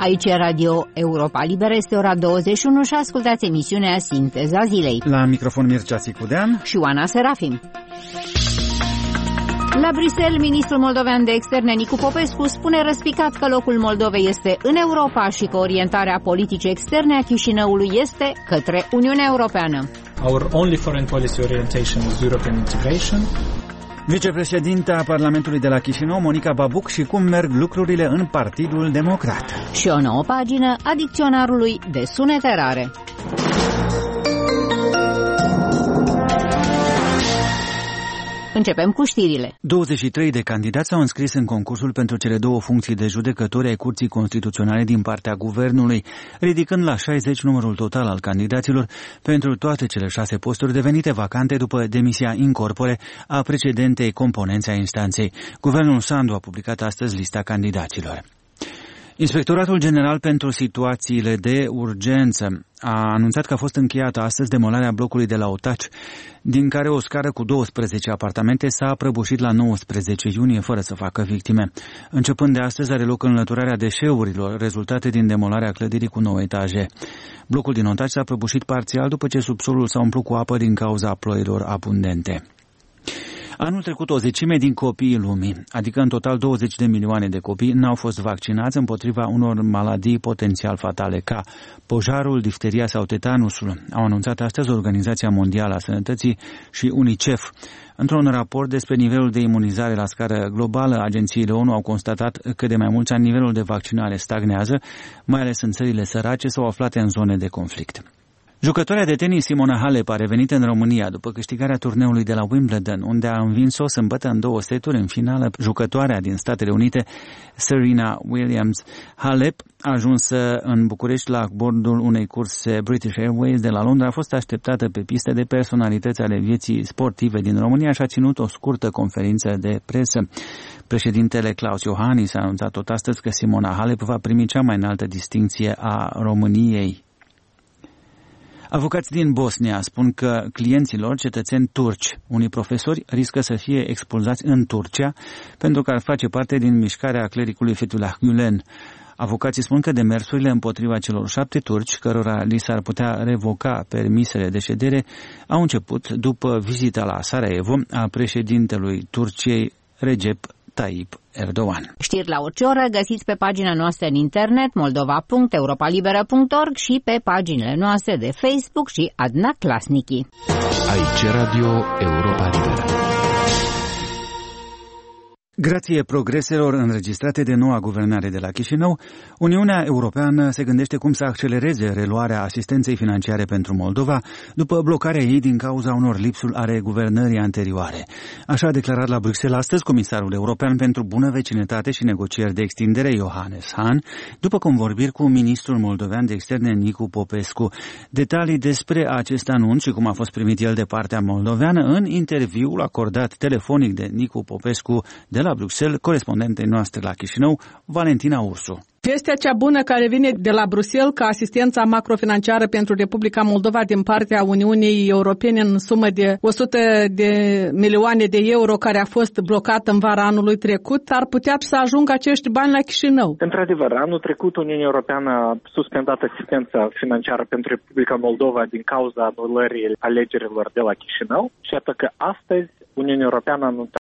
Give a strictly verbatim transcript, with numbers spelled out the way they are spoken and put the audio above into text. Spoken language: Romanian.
Aici e Radio Europa Liberă, este ora douăzeci și unu și ascultați emisiunea Sinteza Zilei. La microfon Mircea Sicudean și Oana Serafim. La Bruxelles, ministrul moldovean de externe Nicu Popescu spune răspicat că locul Moldovei este în Europa și că orientarea politicii externe a Chișinăului este către Uniunea Europeană. Our only foreign policy orientation is European integration. Vicepreședinta Parlamentului de la Chișinău, Monica Babuc, și cum merg lucrurile în Partidul Democrat. Și o nouă pagină a dicționarului de sunete rare. Începem cu știrile. douăzeci și trei de candidați s-au înscris în concursul pentru cele două funcții de judecători ai Curții Constituționale din partea Guvernului, ridicând la șaizeci numărul total al candidaților pentru toate cele șase posturi devenite vacante după demisia in corpore a precedentei componențe a instanței. Guvernul Sandu a publicat astăzi lista candidaților. Inspectoratul General pentru Situațiile de Urgență a anunțat că a fost încheiată astăzi demolarea blocului de la Otaci, din care o scară cu douăsprezece apartamente s-a prăbușit la nouăsprezece iunie fără să facă victime. Începând de astăzi are loc înlăturarea deșeurilor rezultate din demolarea clădirii cu nouă etaje. Blocul din Otaci s-a prăbușit parțial după ce subsolul s-a umplut cu apă din cauza ploilor abundente. Anul trecut, o zecime din copiii lumii, adică în total douăzeci de milioane de copii, n-au fost vaccinați împotriva unor maladii potențial fatale, ca pojarul, difteria sau tetanusul, au anunțat astăzi Organizația Mondială a Sănătății și UNICEF. Într-un raport despre nivelul de imunizare la scară globală, agențiile ONU au constatat că de mai mulți ani nivelul de vaccinare stagnează, mai ales în țările sărace sau aflate în zone de conflict. Jucătoarea de tenis Simona Halep a revenit în România după câștigarea turneului de la Wimbledon, unde a învins-o sâmbătă în două seturi în finală jucătoarea din Statele Unite, Serena Williams. Halep, ajunsă în București la bordul unei curse British Airways de la Londra, a fost așteptată pe piste de personalități ale vieții sportive din România și a ținut o scurtă conferință de presă. Președintele Klaus Iohannis a anunțat tot astăzi că Simona Halep va primi cea mai înaltă distincție a României. Avocați din Bosnia spun că clienților cetățeni turci, unii profesori, riscă să fie expulzați în Turcia pentru că ar face parte din mișcarea clericului Fethullah Gülen. Avocații spun că demersurile împotriva celor șapte turci, cărora li s-ar putea revoca permisele de ședere, au început după vizita la Sarajevo a președintelui Turciei Recep Tayyip Erdogan. Știri la orice oră găsiți pe pagina noastră în internet moldova punct europalibera punct org și pe paginile noastre de Facebook și Adna Klasniki. Aici Radio Europa Liberă. Grație progreselor înregistrate de noua guvernare de la Chișinău, Uniunea Europeană se gândește cum să accelereze reluarea asistenței financiare pentru Moldova după blocarea ei din cauza unor lipsuri ale guvernării anterioare. Așa a declarat la Bruxelles astăzi Comisarul European pentru Bună Vecinătate și Negocieri de Extindere, Johannes Hahn, după convorbiri cu ministrul moldovean de externe Nicu Popescu. Detalii despre acest anunț și cum a fost primit el de partea moldoveană în interviul acordat telefonic de Nicu Popescu de la la Bruxelles, corespondentei noastre la Chișinău, Valentina Ursu. Vestea cea bună care vine de la Bruxelles ca asistența macrofinanciară pentru Republica Moldova din partea Uniunii Europene în sumă de o sută de milioane de euro care a fost blocat în vara anului trecut, ar putea să ajungă acești bani la Chișinău. Într-adevăr, anul trecut Uniunea Europeană a suspendat asistența financiară pentru Republica Moldova din cauza anulării alegerilor de la Chișinău și iată că astăzi Uniunea Europeană